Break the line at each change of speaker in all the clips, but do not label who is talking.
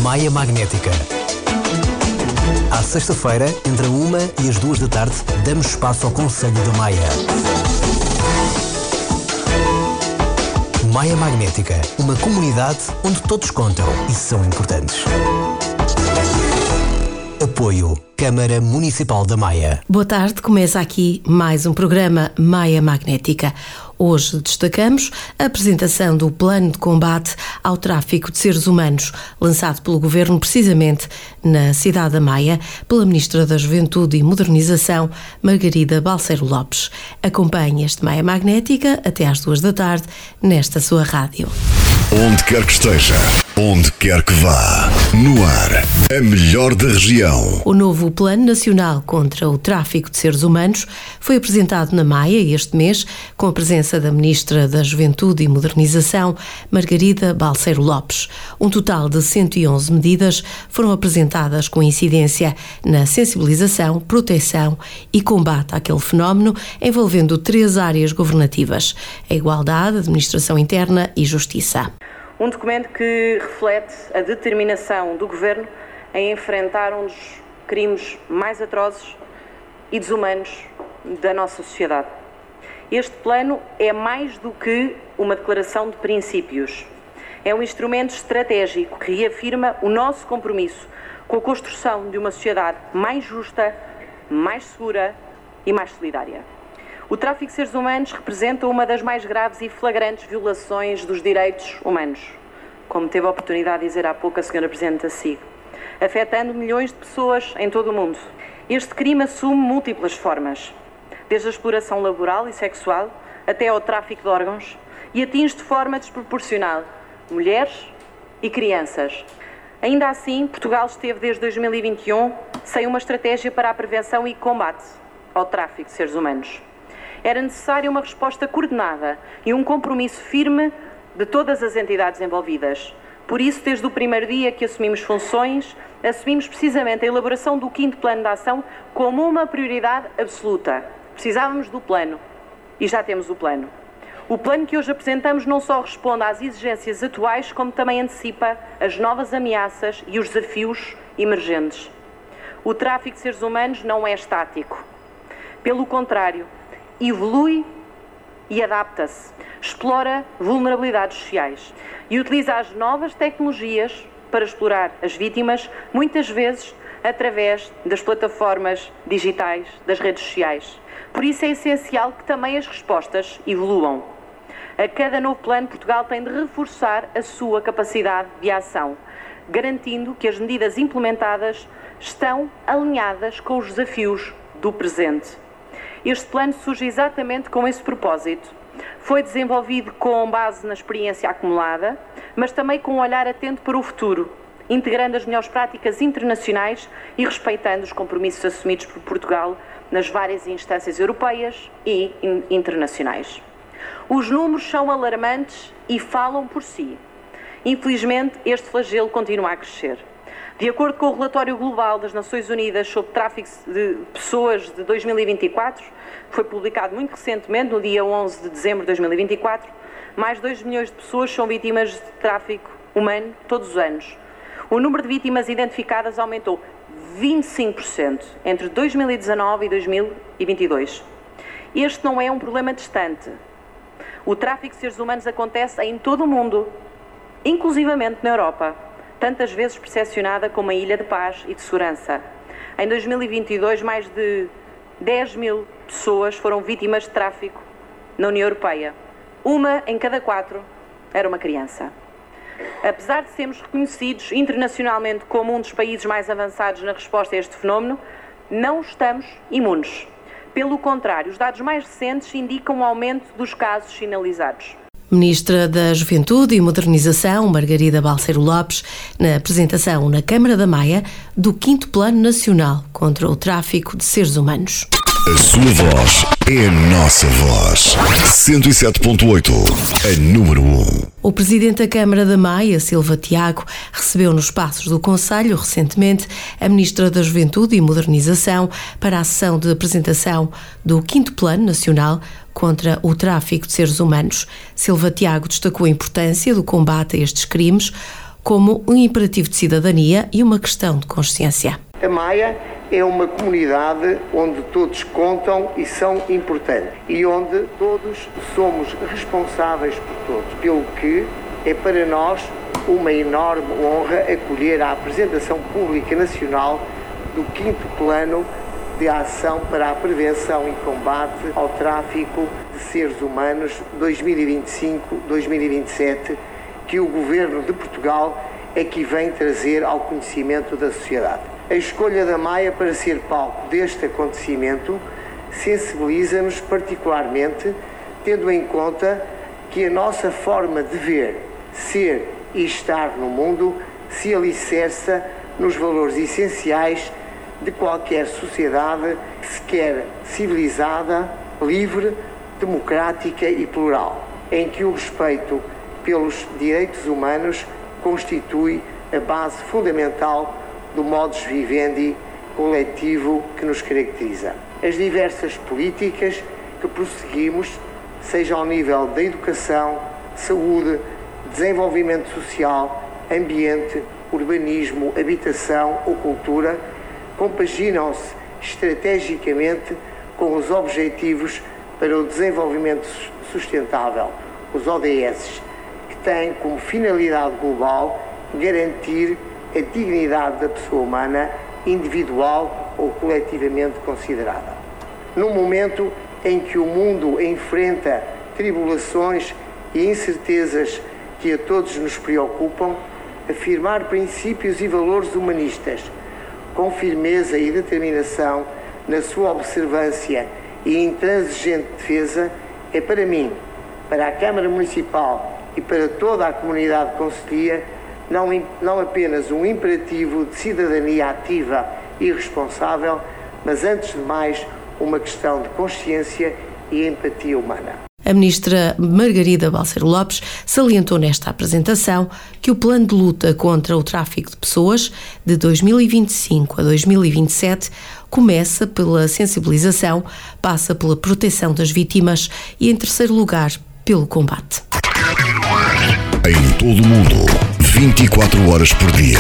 Maia Magnética. À sexta-feira, entre a 1 e as 2 da tarde, damos espaço ao Conselho da Maia. Maia Magnética, uma comunidade onde todos contam e são importantes. Apoio Câmara Municipal da Maia.
Boa tarde, começa aqui mais um programa Maia Magnética. Hoje destacamos a apresentação do Plano de Combate ao Tráfico de Seres Humanos, lançado pelo Governo precisamente na cidade da Maia, pela Ministra da Juventude e Modernização, Margarida Balseiro Lopes. Acompanhe este Maia Magnética até às 2 da tarde, nesta sua rádio.
Onde quer que esteja, onde quer que vá, no ar, a melhor da região.
O novo Plano Nacional contra o Tráfico de Seres Humanos foi apresentado na Maia este mês, com a presença da Ministra da Juventude e Modernização, Margarida Balseiro Lopes. Um total de 111 medidas foram apresentadas com incidência na sensibilização, proteção e combate àquele fenómeno, envolvendo 3 áreas governativas: a igualdade, a administração interna e justiça.
Um documento que reflete a determinação do Governo em enfrentar um dos crimes mais atrozes e desumanos da nossa sociedade. Este plano é mais do que uma declaração de princípios. É um instrumento estratégico que reafirma o nosso compromisso com a construção de uma sociedade mais justa, mais segura e mais solidária. O tráfico de seres humanos representa uma das mais graves e flagrantes violações dos direitos humanos, como teve a oportunidade de dizer há pouco a Sra. Presidente da SIG, afetando milhões de pessoas em todo o mundo. Este crime assume múltiplas formas, desde a exploração laboral e sexual até ao tráfico de órgãos, e atinge de forma desproporcional mulheres e crianças. Ainda assim, Portugal esteve desde 2021 sem uma estratégia para a prevenção e combate ao tráfico de seres humanos. Era necessária uma resposta coordenada e um compromisso firme de todas as entidades envolvidas. Por isso, desde o primeiro dia que assumimos funções, assumimos precisamente a elaboração do 5º Plano de Ação como uma prioridade absoluta. Precisávamos do plano e já temos o plano. O plano que hoje apresentamos não só responde às exigências atuais, como também antecipa as novas ameaças e os desafios emergentes. O tráfico de seres humanos não é estático. Pelo contrário, evolui e adapta-se, explora vulnerabilidades sociais e utiliza as novas tecnologias para explorar as vítimas, muitas vezes através das plataformas digitais, das redes sociais. Por isso é essencial que também as respostas evoluam. A cada novo plano, Portugal tem de reforçar a sua capacidade de ação, garantindo que as medidas implementadas estão alinhadas com os desafios do presente. Este plano surge exatamente com esse propósito. Foi desenvolvido com base na experiência acumulada, mas também com um olhar atento para o futuro, integrando as melhores práticas internacionais e respeitando os compromissos assumidos por Portugal nas várias instâncias europeias e internacionais. Os números são alarmantes e falam por si. Infelizmente, este flagelo continua a crescer. De acordo com o relatório global das Nações Unidas sobre tráfico de pessoas de 2024, que foi publicado muito recentemente, no dia 11 de dezembro de 2024, mais de 2 milhões de pessoas são vítimas de tráfico humano todos os anos. O número de vítimas identificadas aumentou 25% entre 2019 e 2022. Este não é um problema distante. O tráfico de seres humanos acontece em todo o mundo, inclusivamente na Europa, tantas vezes percepcionada como uma ilha de paz e de segurança. Em 2022, mais de 10 mil pessoas foram vítimas de tráfico na União Europeia. 1 em cada 4 era uma criança. Apesar de sermos reconhecidos internacionalmente como um dos países mais avançados na resposta a este fenómeno, não estamos imunes. Pelo contrário, os dados mais recentes indicam um aumento dos casos sinalizados.
Ministra da Juventude e Modernização, Margarida Balseiro Lopes, na apresentação na Câmara da Maia do 5º Plano Nacional contra o Tráfico de Seres Humanos.
A sua voz é a nossa voz. 107.8, a número 1.
O Presidente da Câmara da Maia, Silva Tiago, recebeu nos Passos do Conselho, recentemente, a Ministra da Juventude e Modernização para a sessão de apresentação do 5º Plano Nacional contra o Tráfico de Seres Humanos. Silva Tiago destacou a importância do combate a estes crimes, como um imperativo de cidadania e uma questão de consciência.
A Maia é uma comunidade onde todos contam e são importantes e onde todos somos responsáveis por todos, pelo que é para nós uma enorme honra acolher a apresentação pública nacional do 5º Plano de Ação para a Prevenção e Combate ao Tráfico de Seres Humanos 2025-2027, que o Governo de Portugal aqui vem trazer ao conhecimento da sociedade. A escolha da Maia para ser palco deste acontecimento sensibiliza-nos particularmente, tendo em conta que a nossa forma de ver, ser e estar no mundo se alicerça nos valores essenciais de qualquer sociedade que se quer civilizada, livre, democrática e plural, em que o respeito pelos direitos humanos constitui a base fundamental do modus vivendi coletivo que nos caracteriza. As diversas políticas que prosseguimos, seja ao nível da educação, saúde, desenvolvimento social, ambiente, urbanismo, habitação ou cultura, compaginam-se estrategicamente com os Objetivos para o Desenvolvimento Sustentável, os ODS, que têm como finalidade global garantir a dignidade da pessoa humana, individual ou coletivamente considerada. No momento em que o mundo enfrenta tribulações e incertezas que a todos nos preocupam, afirmar princípios e valores humanistas com firmeza e determinação na sua observância e intransigente defesa é para mim, para a Câmara Municipal e para toda a comunidade concelhia, não apenas um imperativo de cidadania ativa e responsável, mas antes de mais uma questão de consciência e empatia humana.
A ministra Margarida Balseiro Lopes salientou nesta apresentação que o plano de luta contra o tráfico de pessoas de 2025 a 2027 começa pela sensibilização, passa pela proteção das vítimas e, em terceiro lugar, pelo combate.
Em todo o mundo, 24 horas por dia.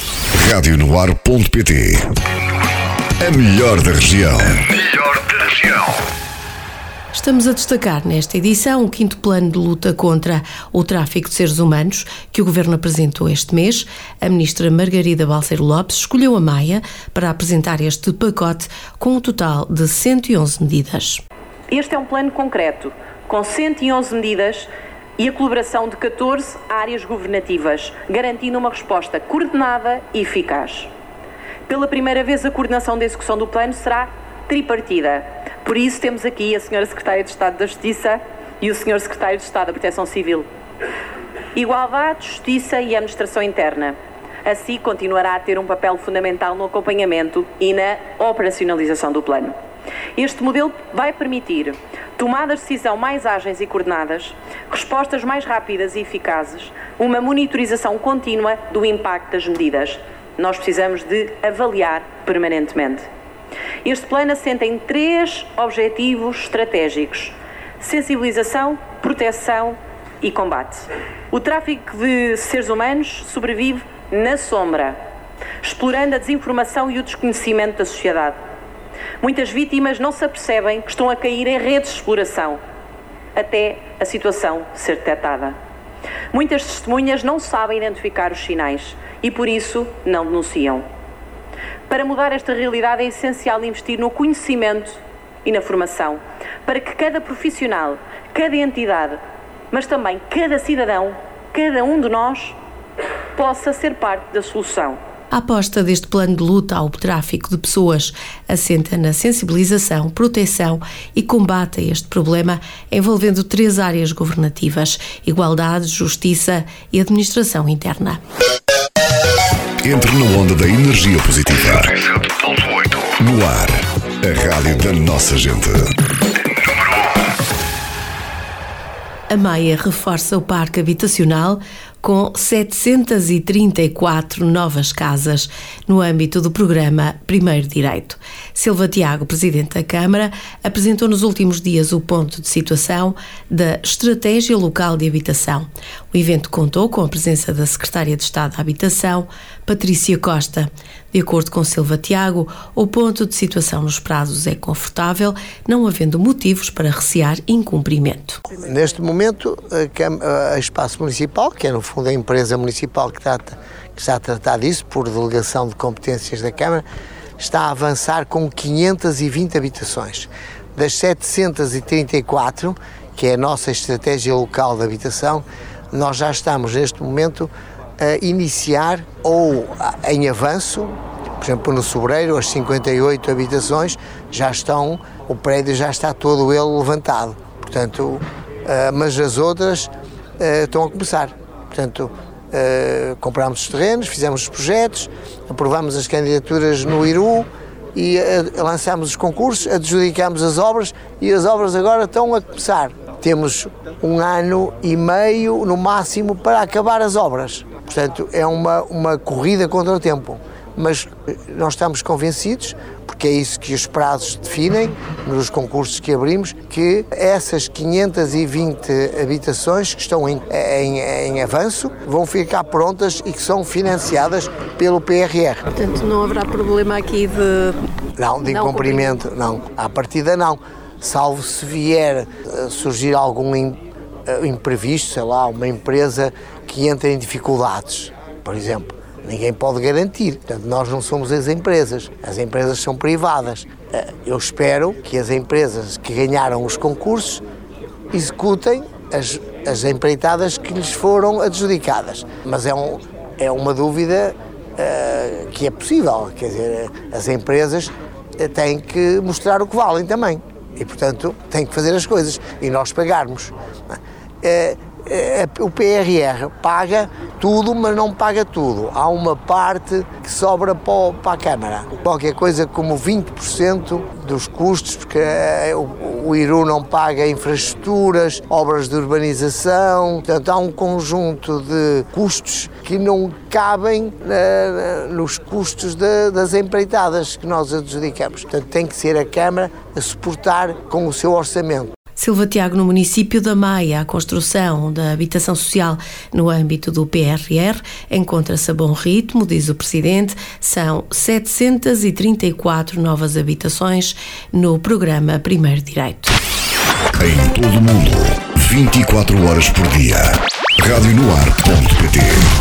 Radionoar.pt. A melhor da região.
Estamos a destacar nesta edição o 5º Plano de Luta contra o Tráfico de Seres Humanos que o Governo apresentou este mês. A ministra Margarida Balseiro Lopes escolheu a Maia para apresentar este pacote com um total de 111 medidas.
Este é um plano concreto, com 111 medidas e a colaboração de 14 áreas governativas, garantindo uma resposta coordenada e eficaz. Pela primeira vez, a coordenação da execução do plano será tripartida. Por isso, temos aqui a Sra. Secretária de Estado da Justiça e o Sr. Secretário de Estado da Proteção Civil. Igualdade, Justiça e Administração Interna. Assim, continuará a ter um papel fundamental no acompanhamento e na operacionalização do plano. Este modelo vai permitir tomadas de decisão mais ágeis e coordenadas, respostas mais rápidas e eficazes, uma monitorização contínua do impacto das medidas. Nós precisamos de avaliar permanentemente. Este plano assenta em 3 objetivos estratégicos: sensibilização, proteção e combate. O tráfico de seres humanos sobrevive na sombra, explorando a desinformação e o desconhecimento da sociedade. Muitas vítimas não se apercebem que estão a cair em redes de exploração, até a situação ser detectada. Muitas testemunhas não sabem identificar os sinais e, por isso, não denunciam. Para mudar esta realidade é essencial investir no conhecimento e na formação, para que cada profissional, cada entidade, mas também cada cidadão, cada um de nós, possa ser parte da solução.
A aposta deste plano de luta ao tráfico de pessoas assenta na sensibilização, proteção e combate a este problema, envolvendo 3 áreas governativas: igualdade, justiça e administração interna.
Entre na onda da energia positiva. No ar, a rádio da nossa gente.
A Maia reforça o parque habitacional com 734 novas casas no âmbito do programa Primeiro Direito. Silva Tiago, Presidente da Câmara, apresentou nos últimos dias o ponto de situação da Estratégia Local de Habitação. O evento contou com a presença da Secretária de Estado da Habitação, Patrícia Costa. De acordo com Silva Tiago, o ponto de situação nos prazos é confortável, não havendo motivos para recear incumprimento.
Neste momento, a Espaço Municipal, que é no fundo a empresa municipal que está a tratar disso, por delegação de competências da Câmara, está a avançar com 520 habitações. Das 734, que é a nossa estratégia local de habitação, nós já estamos neste momento a iniciar ou em avanço. Por exemplo, no Sobreiro, as 58 habitações o prédio já está todo ele levantado. Portanto, mas as outras estão a começar. Portanto, comprámos os terrenos, fizemos os projetos, aprovámos as candidaturas no IRU e lançámos os concursos, adjudicámos as obras e as obras agora estão a começar. Temos 1 ano e meio, no máximo, para acabar as obras. Portanto, é uma corrida contra o tempo. Mas nós estamos convencidos, porque é isso que os prazos definem, nos concursos que abrimos, que essas 520 habitações que estão em avanço vão ficar prontas e que são financiadas pelo PRR.
Portanto, não haverá problema aqui
de incumprimento, não. À partida, não. Salvo se vier a surgir algum imprevisto, sei lá, uma empresa que entra em dificuldades, por exemplo. Ninguém pode garantir. Portanto, nós não somos as empresas são privadas. Eu espero que as empresas que ganharam os concursos executem as empreitadas que lhes foram adjudicadas. Mas é uma dúvida que é possível. Quer dizer, as empresas têm que mostrar o que valem também. E, portanto, têm que fazer as coisas e nós pagarmos. O PRR paga tudo, mas não paga tudo. Há uma parte que sobra para a Câmara. Qualquer coisa como 20% dos custos, porque o IRU não paga infraestruturas, obras de urbanização. Portanto, há um conjunto de custos que não cabem nos custos das empreitadas que nós adjudicamos. Portanto, tem que ser a Câmara a suportar com o seu orçamento.
Silva Tiago, no município da Maia, a construção da habitação social no âmbito do PRR encontra-se a bom ritmo, diz o Presidente. São 734 novas habitações no programa Primeiro Direito.
Em todo o mundo, 24 horas por dia. radionoar.pt.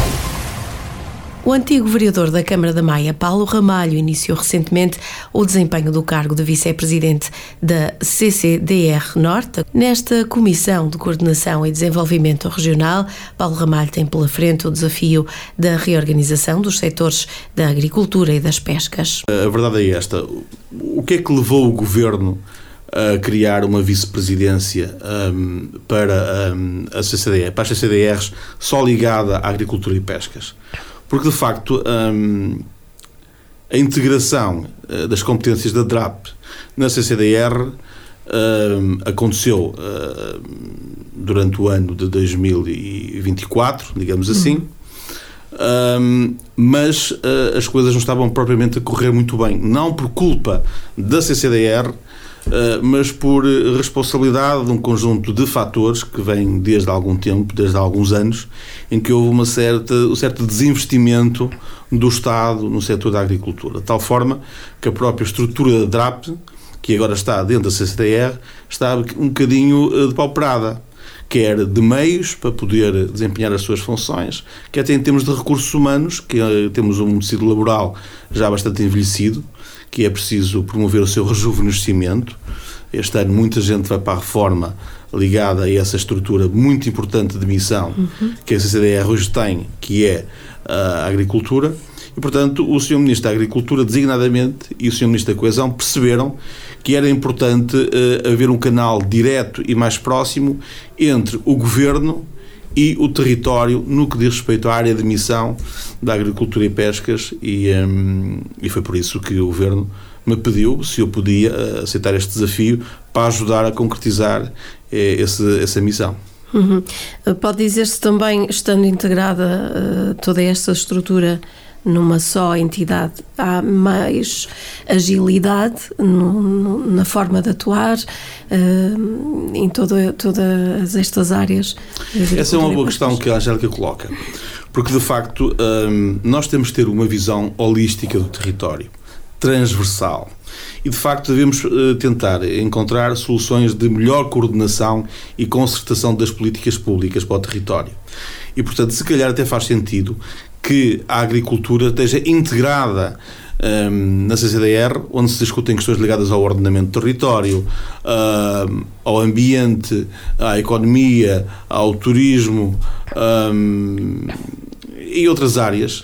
O antigo vereador da Câmara da Maia, Paulo Ramalho, iniciou recentemente o desempenho do cargo de vice-presidente da CCDR Norte. Nesta Comissão de Coordenação e Desenvolvimento Regional, Paulo Ramalho tem pela frente o desafio da reorganização dos setores da agricultura e das pescas.
A verdade é esta. O que é que levou o Governo a criar uma vice-presidência para a CCDR, para as CCDRs só ligada à agricultura e pescas? Porque, de facto, a integração das competências da DRAP na CCDR aconteceu durante o ano de 2024, digamos assim, mas as coisas não estavam propriamente a correr muito bem. Não por culpa da CCDR, mas por responsabilidade de um conjunto de fatores que vem desde há algum tempo, desde há alguns anos, em que houve um certo desinvestimento do Estado no setor da agricultura, de tal forma que a própria estrutura da DRAP, que agora está dentro da CCDR, está um bocadinho depauperada, quer de meios para poder desempenhar as suas funções, quer até em termos de recursos humanos, que temos um tecido laboral já bastante envelhecido, que é preciso promover o seu rejuvenescimento. Este ano muita gente vai para a reforma ligada a essa estrutura muito importante de missão que a CCDR hoje tem, que é a agricultura, e, portanto, o Sr. Ministro da Agricultura, designadamente, e o Sr. Ministro da Coesão perceberam que era importante haver um canal direto e mais próximo entre o Governo e o território no que diz respeito à área de missão da agricultura e pescas, e foi por isso que o Governo me pediu se eu podia aceitar este desafio para ajudar a concretizar essa missão.
Pode dizer-se também, estando integrada toda esta estrutura numa só entidade há mais agilidade na forma de atuar em todas estas áreas.
Essa é uma boa questão que a Angélica coloca, porque de facto nós temos de ter uma visão holística do território, transversal. E, de facto, devemos tentar encontrar soluções de melhor coordenação e concertação das políticas públicas para o território. E, portanto, se calhar até faz sentido que a agricultura esteja integrada na CCDR, onde se discutem questões ligadas ao ordenamento do território, ao ambiente, à economia, ao turismo e outras áreas.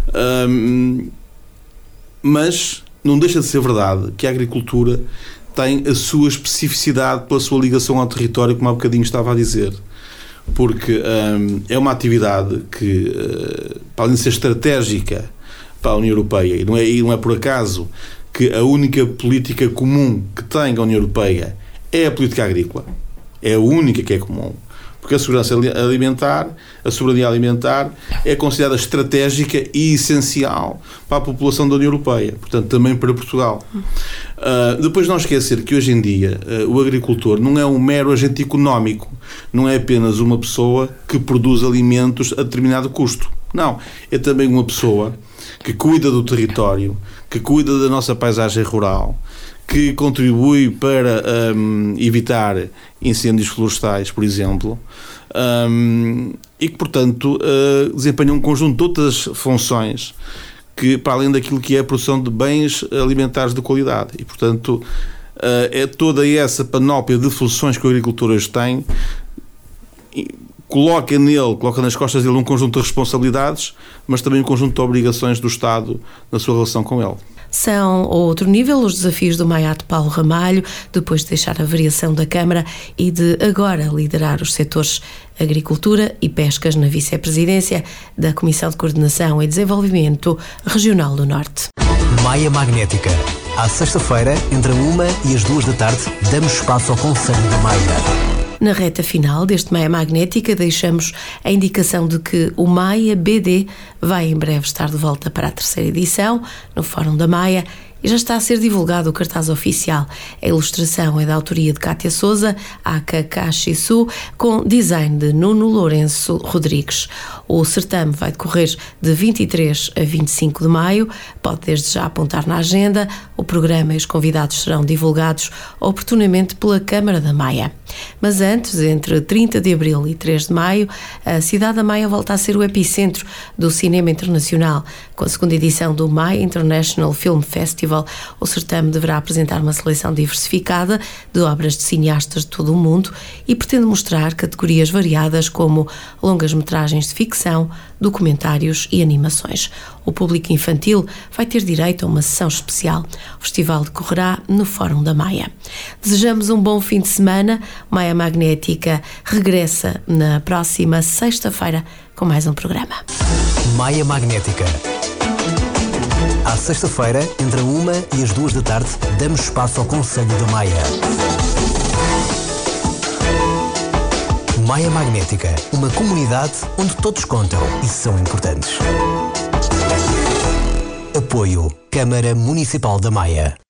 Mas não deixa de ser verdade que a agricultura tem a sua especificidade pela sua ligação ao território, como há bocadinho estava a dizer. Porque é uma atividade que, para além de ser estratégica para a União Europeia, e não é por acaso que a única política comum que tem a União Europeia é a política agrícola. É a única que é comum. Porque a segurança alimentar, a soberania alimentar é considerada estratégica e essencial para a população da União Europeia, portanto também para Portugal. Depois não esquecer que hoje em dia o agricultor não é um mero agente económico, não é apenas uma pessoa que produz alimentos a determinado custo. Não, é também uma pessoa que cuida do território, que cuida da nossa paisagem rural, que contribui para evitar incêndios florestais, por exemplo, e que, portanto, desempenha um conjunto de outras funções que, para além daquilo que é a produção de bens alimentares de qualidade. E, portanto, é toda essa panóplia de funções que o agricultor hoje tem, coloca nas costas dele um conjunto de responsabilidades, mas também um conjunto de obrigações do Estado na sua relação com ele.
São, a outro nível, os desafios do MAIAT Paulo Ramalho, depois de deixar a variação da Câmara e de agora liderar os setores Agricultura e Pescas na vice-presidência da Comissão de Coordenação e Desenvolvimento Regional do Norte.
Maia Magnética. À sexta-feira, entre a 1 e as 2 da tarde, damos espaço ao Conselho da Maia.
Na reta final deste Maia Magnética, deixamos a indicação de que o Maia BD vai em breve estar de volta para a 3ª edição, no Fórum da Maia, e já está a ser divulgado o cartaz oficial. A ilustração é da autoria de Cátia Souza, aka Caxiçu, com design de Nuno Lourenço Rodrigues. O certame vai decorrer de 23 a 25 de maio. Pode desde já apontar na agenda. O programa e os convidados serão divulgados oportunamente pela Câmara da Maia. Mas antes, entre 30 de abril e 3 de maio, a cidade da Maia volta a ser o epicentro do cinema internacional. Com a 2ª edição do Maia International Film Festival, o certame deverá apresentar uma seleção diversificada de obras de cineastas de todo o mundo e pretende mostrar categorias variadas como longas-metragens de ficção, documentários e animações. O público infantil vai ter direito a uma sessão especial. O festival decorrerá no Fórum da Maia. Desejamos um bom fim de semana. Maia Magnética regressa na próxima sexta-feira com mais um programa.
Maia Magnética. À sexta-feira, entre a 1 e as 2 da tarde, damos espaço ao Conselho da Maia. Maia Magnética, uma comunidade onde todos contam e são importantes. Apoio Câmara Municipal da Maia.